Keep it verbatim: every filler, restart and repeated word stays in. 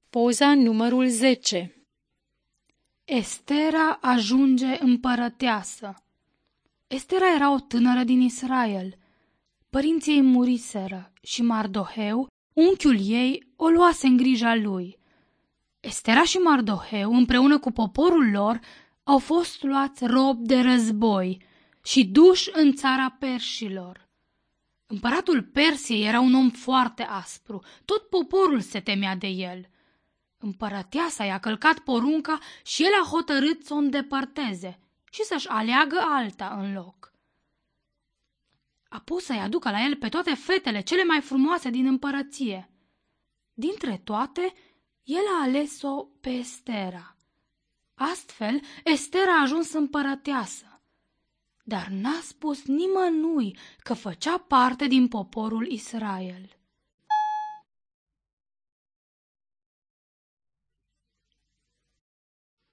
Poza numărul zece. Estera ajunge împărăteasă. Estera era o tânără din Israel. Părinții ei muriseră și Mardoheu, unchiul ei, o luase în grija lui. Estera și Mardoheu, împreună cu poporul lor, au fost luați robi de război și duși în țara perșilor. Împăratul Persiei era un om foarte aspru, tot poporul se temea de el. Împărăteasa i-a călcat porunca și el a hotărât să o îndepărteze și să-și aleagă alta în loc. A pus să-i aducă la el pe toate fetele cele mai frumoase din împărăție. Dintre toate, el a ales-o pe Estera. Astfel, Estera a ajuns împărăteasă, dar n-a spus nimănui că făcea parte din poporul Israel.